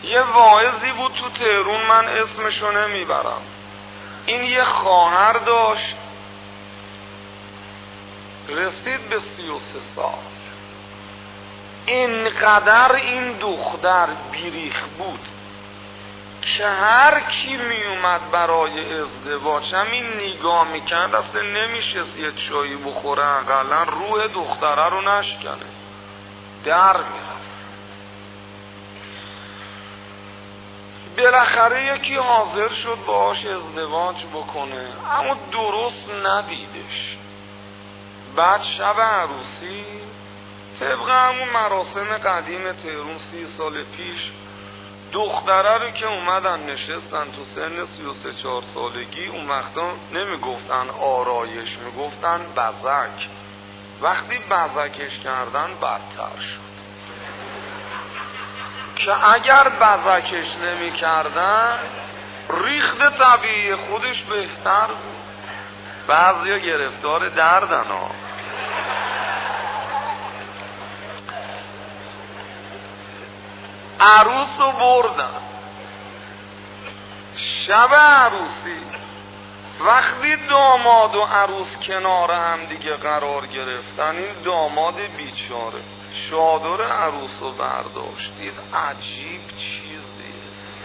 یه واعظی بود تو تهرون، من اسمشو نمیبرم. این یه خواهر داشت، رسید به 33 سال. اینقدر این دختر بیریخ بود که هر کی می اومد برای ازدواج همین نگاه میکرد اصلا نمیشست یه چایی بخوره، اقلا روح دختره رو نشکنه، در میرفت. بالاخره یکی حاضر شد باهاش ازدواج بکنه، اما درست ندیدش. بعد شب عروسی طبق همون مراسم قدیم تهرون 30 سال پیش دختره رو که اومدن نشستن تو سن 33-4 سالگی، اون وقتا نمیگفتن آرایش، میگفتن بزک. وقتی بزکش کردن بدتر شد، که اگر بزکش نمی کردن ریخت طبیعی خودش بهتر بود. بعضیا گرفتار دردن ها. عروس رو بردن. شب عروسی وقتی داماد و عروس کنار هم دیگه قرار گرفتن، این داماد بیچاره چادر عروس رو برداشتید. عجیب چیزیه.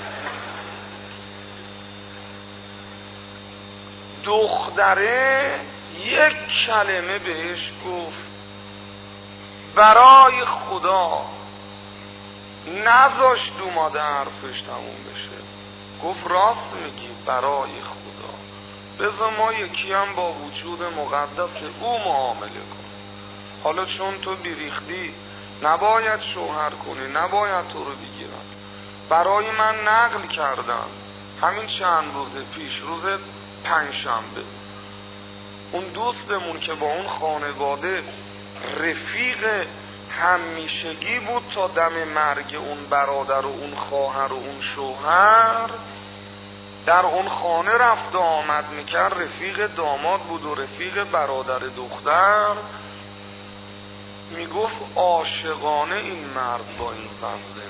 دختره یک کلمه بهش گفت، برای خدا نذاشت اومده حرفش تموم بشه. گفت راست میگی، برای خدا بذار ما یکی هم با وجود مقدس او معامله کن. حالا چون تو بیریختی نباید شوهر کنی، نباید تو رو بگیرن. برای من نقل کردم همین چند روز پیش، روز پنجشنبه، اون دوستمون که با اون خانواده رفیق همیشگی بود تا دم مرگ اون برادر و اون خواهر و اون شوهر، در اون خانه رفت و آمد میکرد، رفیق داماد بود و رفیق برادر دختر. میگفت عاشقانه این مرد با این زن